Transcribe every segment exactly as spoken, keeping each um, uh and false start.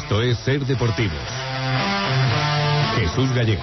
Esto es Ser Deportivos. Jesús Gallego.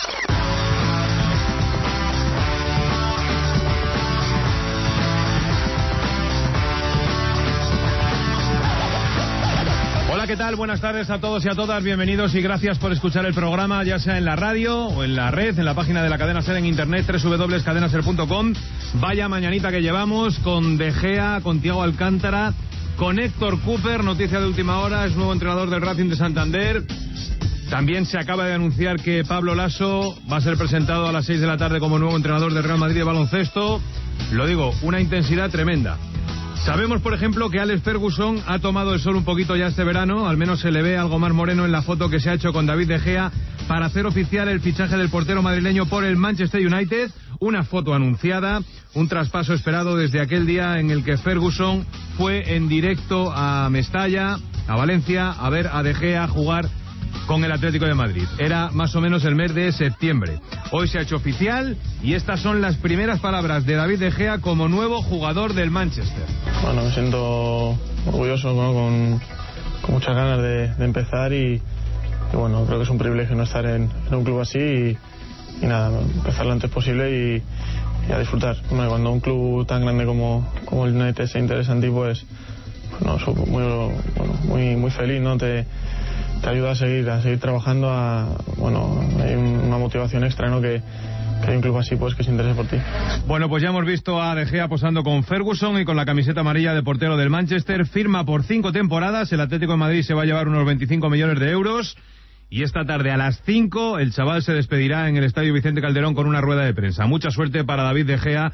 Hola, ¿qué tal? Buenas tardes a todos y a todas. Bienvenidos y gracias por escuchar el programa, ya sea en la radio o en la red, en la página de la Cadena Ser en internet, doble u doble u doble u punto cadena ser punto com. Vaya mañanita que llevamos con De Gea, con Thiago Alcántara, con Héctor Cooper, noticia de última hora, es nuevo entrenador del Racing de Santander. También se acaba de anunciar que Pablo Laso va a ser presentado a las seis de la tarde como nuevo entrenador del Real Madrid de baloncesto. Lo digo, una intensidad tremenda. Sabemos, por ejemplo, que Alex Ferguson ha tomado el sol un poquito ya este verano, al menos se le ve algo más moreno en la foto que se ha hecho con David De Gea para hacer oficial el fichaje del portero madrileño por el Manchester United. Una foto anunciada, un traspaso esperado desde aquel día en el que Ferguson fue en directo a Mestalla, a Valencia, a ver a De Gea jugar con el Atlético de Madrid. Era más o menos el mes de septiembre. Hoy se ha hecho oficial y estas son las primeras palabras de David De Gea como nuevo jugador del Manchester. Bueno, me siento orgulloso, ¿no? con, con muchas ganas de, de empezar y, y bueno, creo que es un privilegio no estar en, en un club así y, y nada, empezar lo antes posible y, y a disfrutar. Bueno, cuando un club tan grande como, como el United se interesa en ti, pues, pues no, soy muy, bueno, muy, muy feliz, ¿no? Te, te ayuda a seguir, a seguir trabajando, a, bueno, hay una motivación extra, ¿no? Que, que hay un club así, pues, que se interese por ti. Bueno, pues ya hemos visto a De Gea posando con Ferguson y con la camiseta amarilla de portero del Manchester. Firma por cinco temporadas, el Atlético de Madrid se va a llevar unos veinticinco millones de euros. Y esta tarde a las cinco el chaval se despedirá en el Estadio Vicente Calderón con una rueda de prensa. Mucha suerte para David De Gea,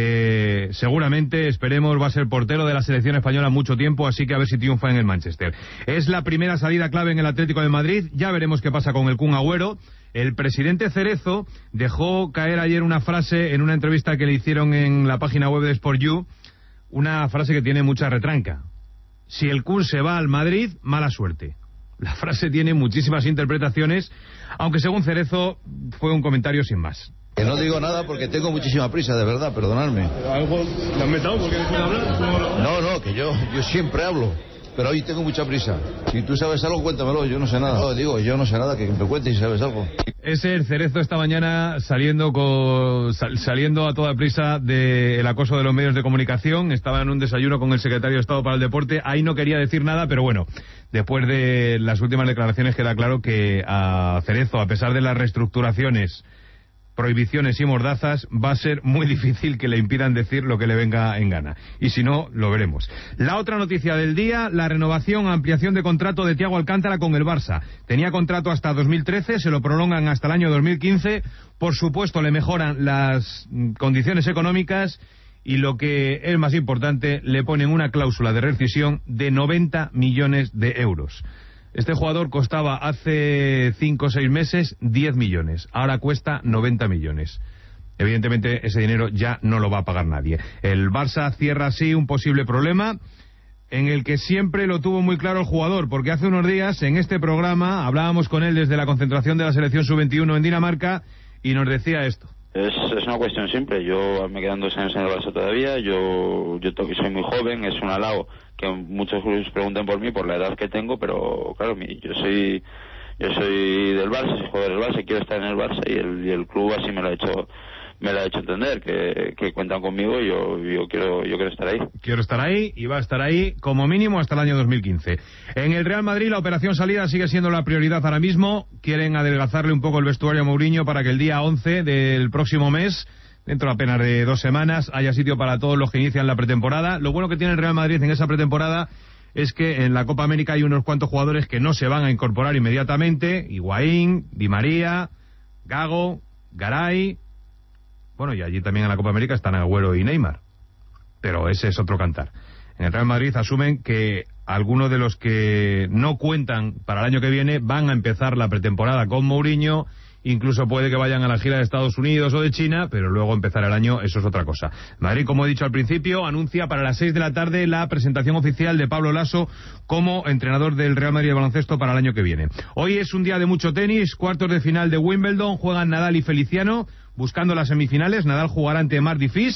que seguramente, esperemos, va a ser portero de la selección española mucho tiempo, así que a ver si triunfa en el Manchester. Es la primera salida clave en el Atlético de Madrid, ya veremos qué pasa con el Kun Agüero. El presidente Cerezo dejó caer ayer una frase en una entrevista que le hicieron en la página web de Sport You, una frase que tiene mucha retranca. Si el Kun se va al Madrid, mala suerte. La frase tiene muchísimas interpretaciones, aunque según Cerezo fue un comentario sin más. Que no digo nada porque tengo muchísima prisa, de verdad, perdonadme. ¿Algo le han metido porque después de hablar? No, no, que yo, yo siempre hablo, pero hoy tengo mucha prisa. Si tú sabes algo, cuéntamelo, yo no sé nada. No, digo, yo no sé nada, que me cuentes si sabes algo. Ese el Cerezo esta mañana saliendo con, sal, saliendo a toda prisa del acoso de los medios de comunicación. Estaba en un desayuno con el secretario de Estado para el Deporte. Ahí no quería decir nada, pero bueno, después de las últimas declaraciones queda claro que a Cerezo, a pesar de las reestructuraciones, prohibiciones y mordazas, va a ser muy difícil que le impidan decir lo que le venga en gana. Y si no, lo veremos. La otra noticia del día, la renovación, ampliación de contrato de Thiago Alcántara con el Barça. Tenía contrato hasta dos mil trece, se lo prolongan hasta el año dos mil quince. Por supuesto, le mejoran las condiciones económicas y lo que es más importante, le ponen una cláusula de rescisión de noventa millones de euros. Este jugador costaba hace cinco o seis meses diez millones, ahora cuesta noventa millones. Evidentemente ese dinero ya no lo va a pagar nadie. El Barça cierra así un posible problema en el que siempre lo tuvo muy claro el jugador, porque hace unos días en este programa hablábamos con él desde la concentración de la selección sub veintiuno en Dinamarca y nos decía esto. Es, es una cuestión simple, yo me quedan dos años en el Barça todavía, yo, yo soy muy joven, es un halago que muchos clubes pregunten por mí por la edad que tengo, pero claro, yo soy yo soy del Barça, soy jugador del Barça, quiero estar en el Barça y el, y el club así me lo ha hecho me lo ha hecho entender, que, que cuentan conmigo y yo, yo quiero yo quiero estar ahí. Quiero estar ahí y va a estar ahí como mínimo hasta el año dos mil quince. En el Real Madrid la operación salida sigue siendo la prioridad ahora mismo. Quieren adelgazarle un poco el vestuario a Mourinho para que el día once del próximo mes, dentro apenas de dos semanas, haya sitio para todos los que inician la pretemporada. Lo bueno que tiene el Real Madrid en esa pretemporada es que en la Copa América hay unos cuantos jugadores que no se van a incorporar inmediatamente. Higuaín, Di María, Gago, Garay. Bueno, y allí también en la Copa América están Agüero y Neymar. Pero ese es otro cantar. En el Real Madrid asumen que algunos de los que no cuentan para el año que viene van a empezar la pretemporada con Mourinho. Incluso puede que vayan a la gira de Estados Unidos o de China, pero luego empezar el año, eso es otra cosa. Madrid, como he dicho al principio, anuncia para las seis de la tarde la presentación oficial de Pablo Laso como entrenador del Real Madrid de baloncesto para el año que viene. Hoy es un día de mucho tenis, cuartos de final de Wimbledon, juegan Nadal y Feliciano, buscando las semifinales. Nadal jugará ante Marc Difís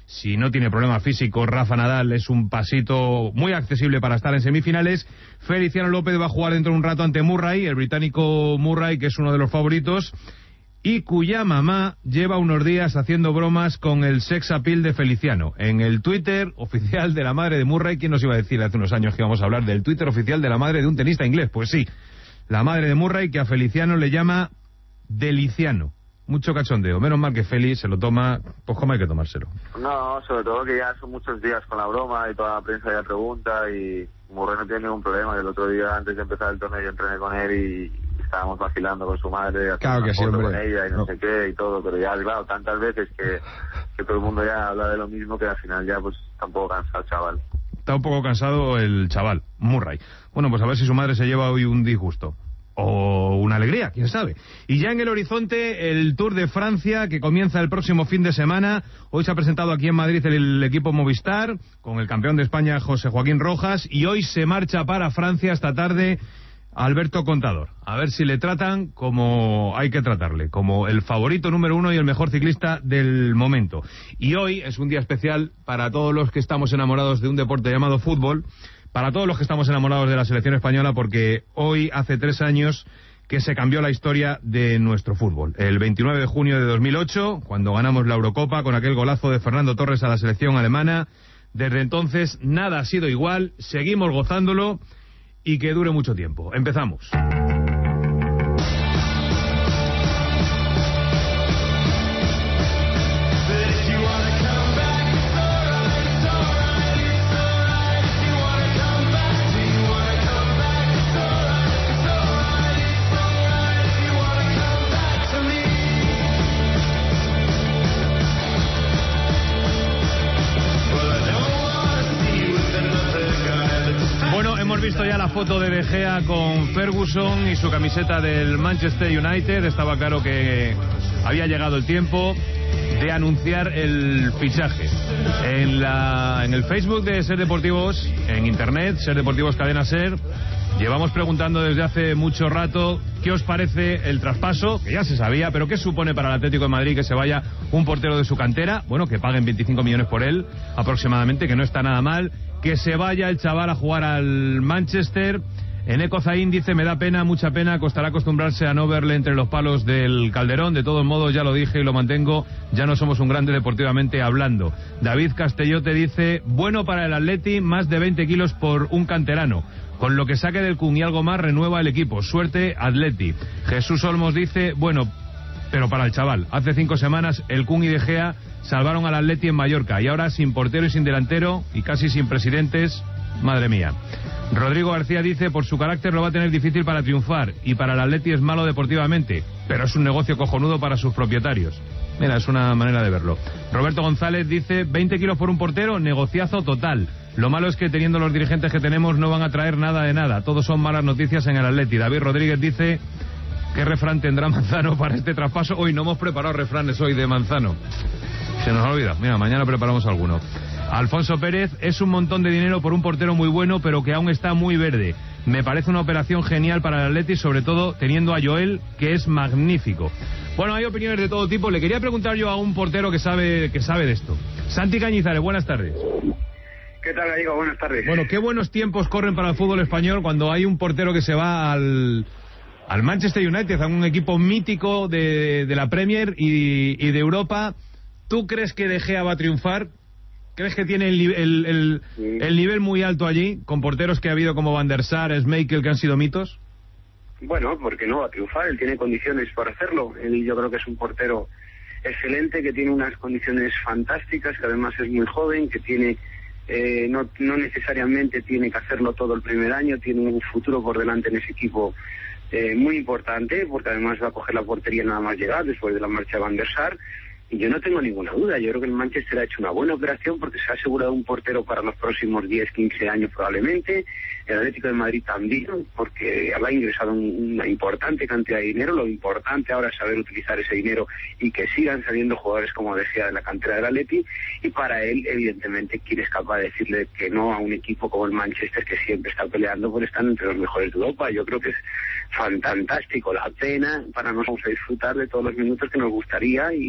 Si no tiene problema físico, Rafa Nadal es un pasito muy accesible para estar en semifinales. Feliciano López va a jugar dentro de un rato ante Murray, el británico Murray, que es uno de los favoritos, y cuya mamá lleva unos días haciendo bromas con el sex appeal de Feliciano. En el Twitter oficial de la madre de Murray, ¿quién nos iba a decir hace unos años que íbamos a hablar del Twitter oficial de la madre de un tenista inglés? Pues sí, la madre de Murray, que a Feliciano le llama Deliciano. Mucho cachondeo. Menos mal que Feli se lo toma, pues como hay que tomárselo. No, sobre todo que ya son muchos días con la broma y toda la prensa ya pregunta y Murray no tiene ningún problema. El otro día, antes de empezar el torneo, yo entrené con él y estábamos vacilando con su madre, haciendo claro una que sí, foto hombre. con ella y no, no sé qué y todo, pero ya, claro, tantas veces que, que todo el mundo ya habla de lo mismo que al final ya pues está un poco cansado el chaval. Está un poco cansado el chaval, Murray. Bueno, pues a ver si su madre se lleva hoy un disgusto. O una alegría, quién sabe. Y ya en el horizonte, el Tour de Francia, que comienza el próximo fin de semana. Hoy se ha presentado aquí en Madrid el equipo Movistar, con el campeón de España, José Joaquín Rojas, y hoy se marcha para Francia esta tarde Alberto Contador. A ver si le tratan como hay que tratarle, como el favorito número uno y el mejor ciclista del momento. Y hoy es un día especial para todos los que estamos enamorados de un deporte llamado fútbol, para todos los que estamos enamorados de la selección española, porque hoy hace tres años que se cambió la historia de nuestro fútbol. El veintinueve de junio de dos mil ocho, cuando ganamos la Eurocopa con aquel golazo de Fernando Torres a la selección alemana. Desde entonces nada ha sido igual, seguimos gozándolo y que dure mucho tiempo. Empezamos. Hemos visto ya la foto de De Gea con Ferguson y su camiseta del Manchester United. Estaba claro que había llegado el tiempo de anunciar el fichaje. En, la, en el Facebook de Ser Deportivos, en Internet, Ser Deportivos Cadena Ser, llevamos preguntando desde hace mucho rato qué os parece el traspaso, que ya se sabía, pero qué supone para el Atlético de Madrid que se vaya un portero de su cantera. Bueno, que paguen veinticinco millones por él aproximadamente, que no está nada mal. Que se vaya el chaval a jugar al Manchester. Eneco Zain dice: me da pena, mucha pena, costará acostumbrarse a no verle entre los palos del Calderón. De todos modos, ya lo dije y lo mantengo, ya no somos un grande deportivamente hablando. David Castellote dice: bueno para el Atleti, más de veinte kilos por un canterano. Con lo que saque del Kun y algo más, renueva el equipo. Suerte, Atleti. Jesús Olmos dice: bueno, pero para el chaval, hace cinco semanas el Kun y De Gea salvaron al Atleti en Mallorca, y ahora sin portero y sin delantero y casi sin presidentes, madre mía. Rodrigo García dice: por su carácter lo va a tener difícil para triunfar, y para el Atleti es malo deportivamente, pero es un negocio cojonudo para sus propietarios. Mira, es una manera de verlo. Roberto González dice: veinte kilos por un portero, negociazo total. Lo malo es que teniendo los dirigentes que tenemos no van a traer nada de nada, todos son malas noticias en el Atleti. David Rodríguez dice: ¿qué refrán tendrá Manzano para este traspaso? Hoy no hemos preparado refranes hoy de Manzano. Se nos olvida. Mira, mañana preparamos alguno. Alfonso Pérez: es un montón de dinero por un portero muy bueno, pero que aún está muy verde. Me parece una operación genial para el Atleti, sobre todo teniendo a Joel, que es magnífico. Bueno, hay opiniones de todo tipo. Le quería preguntar yo a un portero que sabe que sabe de esto. Santi Cañizares, buenas tardes. ¿Qué tal, Gallego? Buenas tardes. Bueno, qué buenos tiempos corren para el fútbol español cuando hay un portero que se va al... al Manchester United, a un equipo mítico de, de la Premier y, y de Europa. ¿Tú crees que De Gea va a triunfar? ¿Crees que tiene el, el, el, sí. el nivel muy alto allí, con porteros que ha habido como Van der Sar, Schmeichel, que han sido mitos? Bueno, ¿por qué no va a triunfar? Él tiene condiciones para hacerlo. Él, yo creo que es un portero excelente, que tiene unas condiciones fantásticas, que además es muy joven, que tiene... Eh, no, no necesariamente tiene que hacerlo todo el primer año, tiene un futuro por delante en ese equipo eh, muy importante, porque además va a coger la portería nada más llegar después de la marcha de Van der Sar. Y yo no tengo ninguna duda, yo creo que el Manchester ha hecho una buena operación porque se ha asegurado un portero para los próximos diez, quince años probablemente. El Atlético de Madrid también, porque ha ingresado una importante cantidad de dinero. Lo importante ahora es saber utilizar ese dinero y que sigan saliendo jugadores como De Gea de la cantera del Atleti. Y para él, evidentemente, quiere escapar de decirle que no a un equipo como el Manchester, que siempre está peleando por estar entre los mejores de Europa. Yo creo que es fantástico, la pena. Para nosotros vamos a disfrutar de todos los minutos que nos gustaría y no le vamos a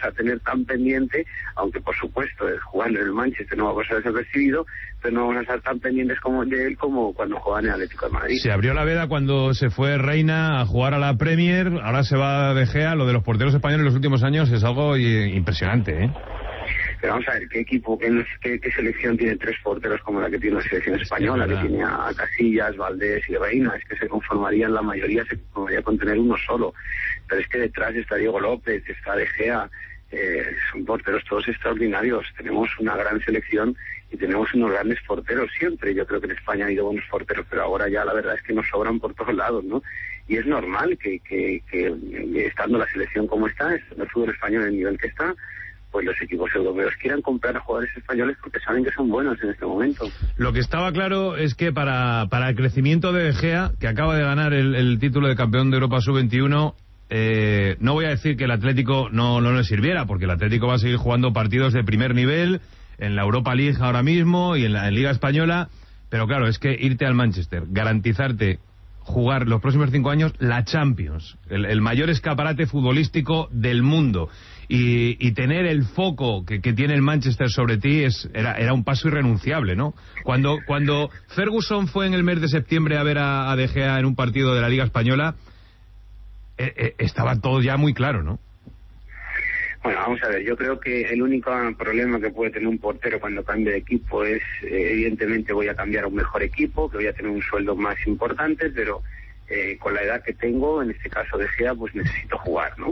a tener tan pendiente, aunque por supuesto jugando en el Manchester no va a pasar desapercibido, pero no vamos a estar tan pendientes como de él como cuando juega en el Atlético de Madrid. Se abrió la veda cuando se fue Reina a jugar a la Premier, ahora se va De Gea. Lo de los porteros españoles en los últimos años es algo impresionante, ¿eh? Pero vamos a ver, ¿qué equipo, qué, qué, qué selección tiene tres porteros como la que tiene la selección española, que tiene a Casillas, Valdés y Reina? Es que se conformarían, la mayoría se conformaría con tener uno solo. Pero es que detrás está Diego López, está De Gea, eh, son porteros todos extraordinarios. Tenemos una gran selección y tenemos unos grandes porteros siempre. Yo creo que en España ha habido buenos porteros, pero ahora ya la verdad es que nos sobran por todos lados, ¿no? Y es normal que, que, que estando la selección como está, estando el fútbol español en el nivel que está, pues los equipos europeos quieran comprar a jugadores españoles porque saben que son buenos en este momento. Lo que estaba claro es que para, para el crecimiento de De Gea, que acaba de ganar el, el título de campeón de Europa sub veintiuno, eh, no voy a decir que el Atlético no, no le sirviera, porque el Atlético va a seguir jugando partidos de primer nivel, en la Europa League ahora mismo y en la en Liga Española, pero claro, es que irte al Manchester, garantizarte jugar los próximos cinco años la Champions, el, el mayor escaparate futbolístico del mundo, y, y tener el foco que, que tiene el Manchester sobre ti es era, era un paso irrenunciable, ¿no? Cuando cuando Ferguson fue en el mes de septiembre a ver a, a De Gea en un partido de la Liga Española, eh, eh, estaba todo ya muy claro, ¿no? Bueno, vamos a ver, yo creo que el único problema que puede tener un portero cuando cambie de equipo es, eh, evidentemente voy a cambiar a un mejor equipo, que voy a tener un sueldo más importante, pero eh, con la edad que tengo, en este caso De Gea, pues necesito jugar, ¿no?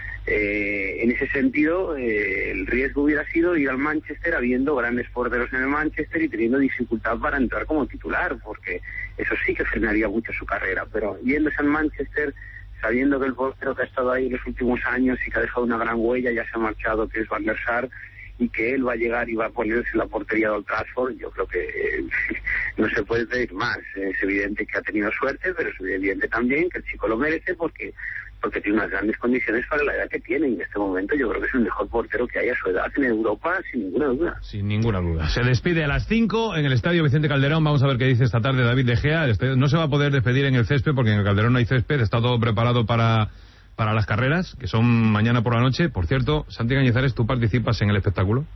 Eh, en ese sentido, eh, el riesgo hubiera sido ir al Manchester habiendo grandes porteros en el Manchester y teniendo dificultad para entrar como titular, porque eso sí que frenaría mucho su carrera, pero yéndose al Manchester, sabiendo que el portero que ha estado ahí los últimos años y que ha dejado una gran huella, ya se ha marchado, que es Van der Sar, y que él va a llegar y va a ponerse en la portería de Old Trafford, yo creo que eh, no se puede pedir más. Es evidente que ha tenido suerte, pero es evidente también que el chico lo merece porque porque tiene unas grandes condiciones para la edad que tiene, y en este momento yo creo que es el mejor portero que hay a su edad en Europa, sin ninguna duda. Sin ninguna duda. Se despide a las cinco en el Estadio Vicente Calderón. Vamos a ver qué dice esta tarde David De Gea. No se va a poder despedir en el césped porque en el Calderón no hay césped, está todo preparado para, para las carreras, que son mañana por la noche. Por cierto, Santi Cañizares, ¿tú participas en el espectáculo?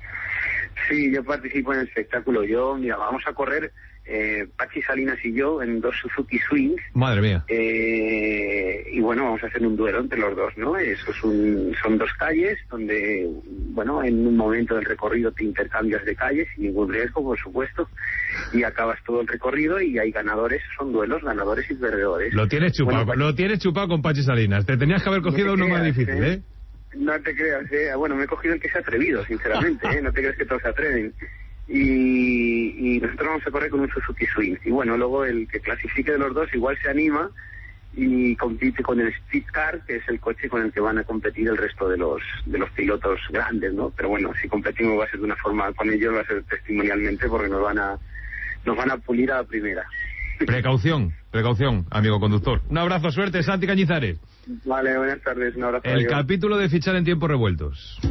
Sí, yo participo en el espectáculo. Yo, mira, vamos a correr eh, Pachi Salinas y yo en dos Suzuki Swings. Madre mía. Eh, y bueno, vamos a hacer un duelo entre los dos, ¿no? Eso es un, son dos calles donde, bueno, en un momento del recorrido te intercambias de calles sin ningún riesgo, por supuesto, y acabas todo el recorrido y hay ganadores, son duelos, ganadores y perdedores. Lo tienes chupado, bueno, lo tienes chupado con Pachi Salinas. Te tenías que haber cogido no uno creas, más difícil, ¿eh? ¿eh? No te creas, ¿eh? Bueno, me he cogido el que se ha atrevido, sinceramente, ¿eh? No te creas que todos se atreven. Y, y nosotros vamos a correr con un Suzuki Swing. Y bueno, luego el que clasifique de los dos igual se anima y compite con el Speed Car, que es el coche con el que van a competir el resto de los de los pilotos grandes, ¿no? Pero bueno, si competimos va a ser de una forma, con ellos va a ser testimonialmente, porque nos van a nos van a pulir a la primera. Precaución, precaución, amigo conductor. Un abrazo, suerte, Santi Cañizares. Vale, buenas tardes, un abrazo. El adiós. Capítulo de fichar en tiempos revueltos.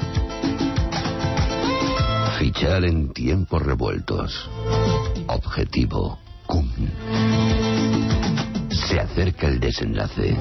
Fichar en tiempos revueltos. Objetivo C U M. Se acerca el desenlace.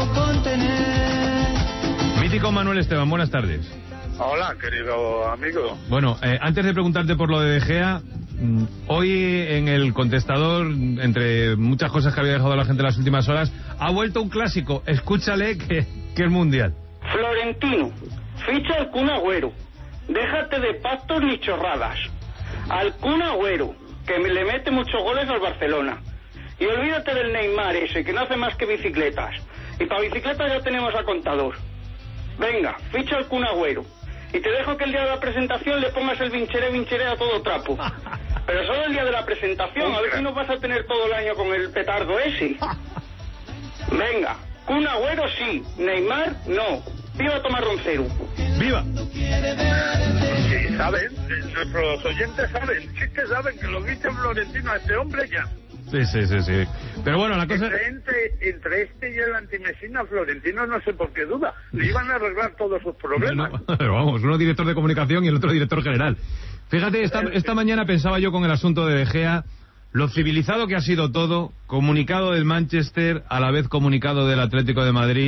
Mítico Manuel Esteban, buenas tardes. Hola, querido amigo. Bueno, eh, antes de preguntarte por lo de De Gea, hoy en el contestador, entre muchas cosas que había dejado la gente en las últimas horas, ha vuelto un clásico. Escúchale, que, que es mundial. Florentino, ficha al Kun Agüero. Déjate de pactos ni chorradas. Al Kun Agüero, que me le mete muchos goles al Barcelona. Y olvídate del Neymar ese, que no hace más que bicicletas. Y para bicicletas ya tenemos a Contador. Venga, ficha al Kun Agüero. Y te dejo que el día de la presentación le pongas el vincheré, vincheré a todo trapo. Pero solo el día de la presentación, a ver si no vas a tener todo el año con el petardo ese. Venga, Kun Agüero sí, Neymar no. ¡Viva Tomás Roncero! ¡Viva! Sí, saben, nuestros oyentes saben, sí que saben que lo dice Florentino a este hombre ya. Sí, sí, sí, sí. Pero bueno, la cosa... Entre, entre, entre este y el antimesina, Florentino no sé por qué duda. Le iban a arreglar todos sus problemas. No, pero vamos, uno director de comunicación y el otro director general. Fíjate, esta, esta mañana pensaba yo con el asunto de De Gea, lo civilizado que ha sido todo, comunicado del Manchester, a la vez comunicado del Atlético de Madrid,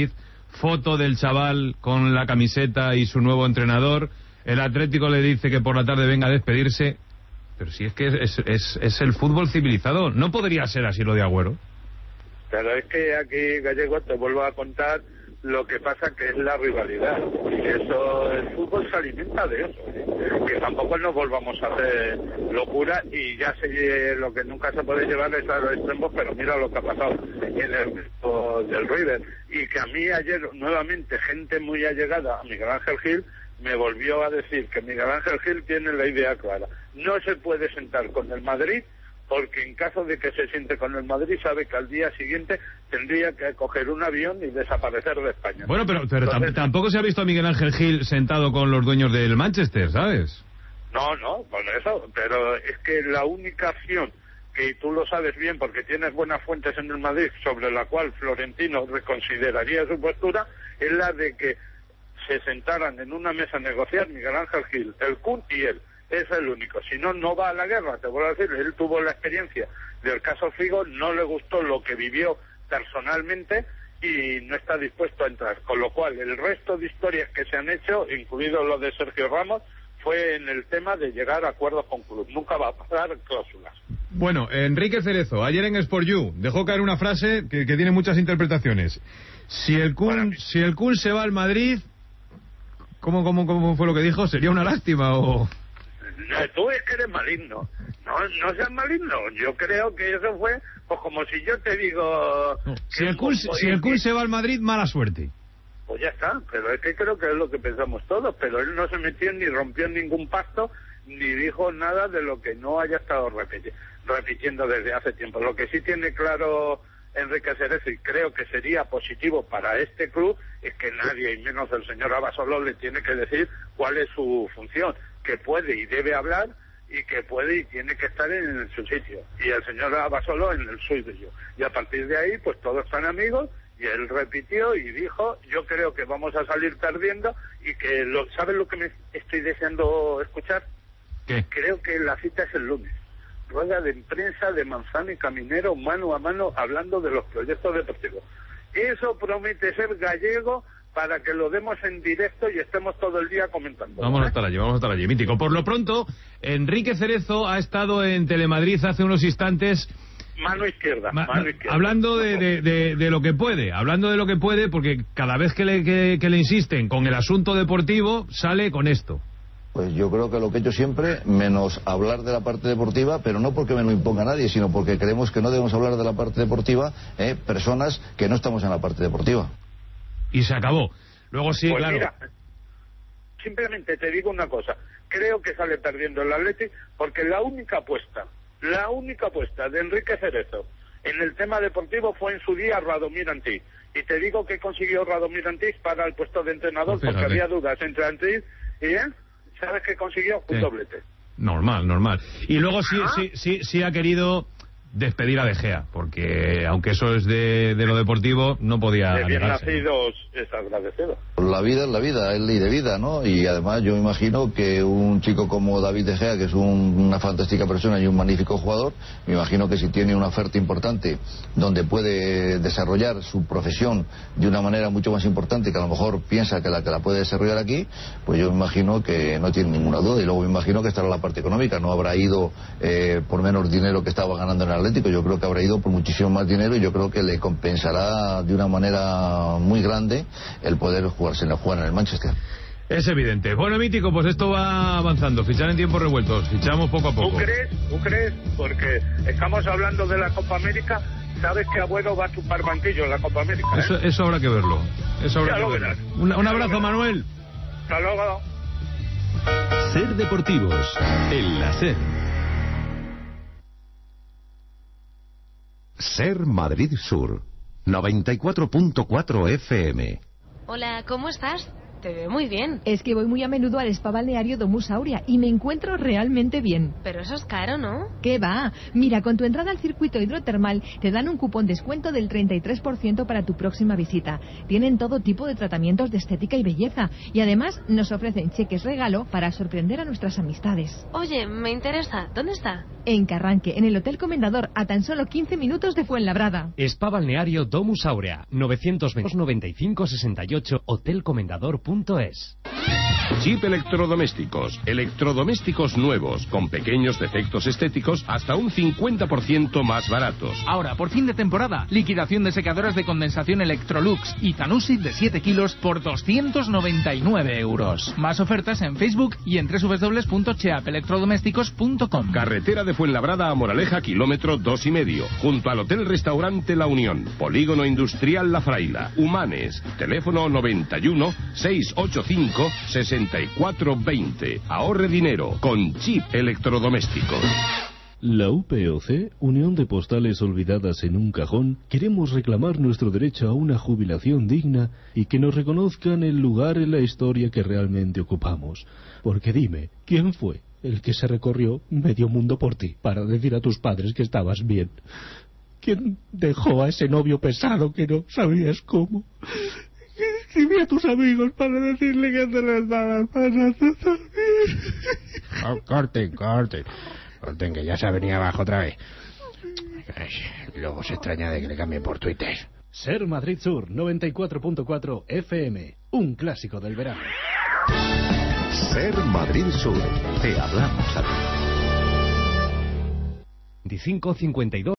foto del chaval con la camiseta y su nuevo entrenador, el Atlético le dice que por la tarde venga a despedirse, pero si es que es, es, es el fútbol civilizado, no podría ser así lo de Agüero. Pero es que aquí, Gallego, te vuelvo a contar lo que pasa, que es la rivalidad. Y eso, el fútbol se alimenta de eso, ¿eh? Que tampoco nos volvamos a hacer locura, y ya sé, lo que nunca se puede llevar es a los extremos, pero mira lo que ha pasado en el grupo del River. Y que a mí ayer, nuevamente, gente muy allegada a Miguel Ángel Gil me volvió a decir que Miguel Ángel Gil tiene la idea clara. No se puede sentar con el Madrid, porque en caso de que se siente con el Madrid sabe que al día siguiente tendría que coger un avión y desaparecer de España. Bueno, pero, pero Entonces, tampoco se ha visto a Miguel Ángel Gil sentado con los dueños del Manchester, ¿sabes? No, no, con eso, pero es que la única acción, que tú lo sabes bien porque tienes buenas fuentes en el Madrid, sobre la cual Florentino reconsideraría su postura, es la de que se sentaran en una mesa a negociar Miguel Ángel Gil, el Kun y él. Es el único. Si no, no va a la guerra, te vuelvo a decir. Él tuvo la experiencia del caso Figo, no le gustó lo que vivió personalmente y no está dispuesto a entrar. Con lo cual, el resto de historias que se han hecho, incluido lo de Sergio Ramos, fue en el tema de llegar a acuerdos con club. Nunca va a pasar cláusulas. Bueno, Enrique Cerezo, ayer en Sport You, dejó caer una frase que, que tiene muchas interpretaciones. Si el Kun, si el Kun se va al Madrid, ¿cómo, cómo, cómo fue lo que dijo? ¿Sería una lástima o...? No, tú es que eres maligno. No, no seas maligno. Yo creo que eso fue, pues como si yo te digo... No. Si el Kun, si el Kun se va al Madrid, mala suerte. Pues ya está, pero es que creo que es lo que pensamos todos, pero él no se metió ni rompió ningún pacto, ni dijo nada de lo que no haya estado repiti- repitiendo desde hace tiempo. Lo que sí tiene claro Enrique Cerezo, y creo que sería positivo para este club, es que nadie, y menos el señor Abasolo, le tiene que decir cuál es su función, que puede y debe hablar, y que puede y tiene que estar en su sitio, y el señor Abasolo en el suyo. Y a partir de ahí, pues todos están amigos, y él repitió y dijo, yo creo que vamos a salir perdiendo, y que, lo, ¿sabes lo que me estoy deseando escuchar? ¿Qué? Creo que la cita es el lunes. Rueda de prensa de Manzano y Caminero, mano a mano, hablando de los proyectos deportivos. Eso promete ser Gallego, para que lo demos en directo y estemos todo el día comentando. Vamos a estar allí, vamos a estar allí, mítico. Por lo pronto, Enrique Cerezo ha estado en Telemadrid hace unos instantes... Mano izquierda, Ma mano izquierda. Hablando de, de, de, de lo que puede, hablando de lo que puede, porque cada vez que le, que, que le insisten con el asunto deportivo, sale con esto. Pues yo creo que lo que he hecho siempre, menos hablar de la parte deportiva, pero no porque me lo imponga nadie, sino porque creemos que no debemos hablar de la parte deportiva, eh, personas que no estamos en la parte deportiva. Y se acabó. Luego sí, pues claro. Mira, simplemente te digo una cosa. Creo que sale perdiendo el Atleti porque la única apuesta, la única apuesta de Enrique Cerezo en el tema deportivo fue en su día Radomir Antís. Y te digo que consiguió Radomir Antís para el puesto de entrenador, pues porque había dudas entre Antís y él. ¿Sabes qué consiguió? Un ¿Qué? doblete. Normal, normal. Y luego sí, ¿Ah? sí, sí, sí ha querido despedir a De Gea, porque aunque eso es de, de lo deportivo, no podía De bien negarse. nacidos es agradecido. La vida es la vida, es ley de vida, ¿no? Y además yo me imagino que un chico como David De Gea, que es un, una fantástica persona y un magnífico jugador, me imagino que si tiene una oferta importante donde puede desarrollar su profesión de una manera mucho más importante, que a lo mejor piensa que la que la puede desarrollar aquí, pues yo me imagino que no tiene ninguna duda. Y luego me imagino que estará la parte económica, no habrá ido eh, por menos dinero que estaba ganando en el Atlético, yo creo que habrá ido por muchísimo más dinero y yo creo que le compensará de una manera muy grande el poder jugarse en el jugar en el Manchester. Es evidente. Bueno, mítico, pues esto va avanzando. Fichar en tiempos revueltos. Fichamos poco a poco. ¿Tú crees? ¿Tú crees? Porque estamos hablando de la Copa América. Sabes que Agüero va a chupar banquillo en la Copa América, ¿eh? Eso, eso habrá que verlo. Eso habrá Ya que lo verlo. verás. Un, un Ya abrazo, lo verás. Manuel. Hasta luego. Ser Deportivos, en la SER. Ser Madrid Sur, noventa y cuatro punto cuatro F M. Hola, ¿cómo estás? Te veo muy bien. Es que voy muy a menudo al spa balneario Domus Aurea y me encuentro realmente bien. Pero eso es caro, ¿no? ¿Qué va? Mira, con tu entrada al circuito hidrotermal te dan un cupón descuento del treinta y tres por ciento para tu próxima visita. Tienen todo tipo de tratamientos de estética y belleza y además nos ofrecen cheques regalo para sorprender a nuestras amistades. Oye, me interesa. ¿Dónde está? En Carranque, en el Hotel Comendador, a tan solo quince minutos de Fuenlabrada. Spa Balneario Domus Aurea, novecientos veinte, noventa y cinco, sesenta y ocho, hotelcomendador punto es. Chip Electrodomésticos. Electrodomésticos nuevos, con pequeños defectos estéticos, hasta un cincuenta por ciento más baratos. Ahora, por fin de temporada, liquidación de secadoras de condensación Electrolux y Zanusit de siete kilos por doscientos noventa y nueve euros. Más ofertas en Facebook y en doble u doble u doble u punto cheap electrodomésticos punto com. Carretera de Fuenlabrada a Moraleja, kilómetro dos y medio, junto al Hotel Restaurante La Unión. Polígono Industrial La Fraila. Humanes. Teléfono noventa y uno, seiscientos ochenta y cinco, sesenta y cuatro veinte. Ahorre dinero con Chip Electrodomésticos. La U P O C, Unión de Postales Olvidadas en un Cajón, queremos reclamar nuestro derecho a una jubilación digna y que nos reconozcan el lugar en la historia que realmente ocupamos. Porque dime, ¿quién fue el que se recorrió medio mundo por ti para decir a tus padres que estabas bien? ¿Quién dejó a ese novio pesado que no sabías cómo? Escribí a tus amigos para decirle que te les daban para hacer bien. Oh, corten, corten. Corten, que ya se ha venido abajo otra vez. Ay, luego se extraña de que le cambie por Twitter. Ser Madrid Sur, noventa y cuatro punto cuatro F M. Un clásico del verano. Ser Madrid Sur. Te hablamos a ti. veinticinco cincuenta y dos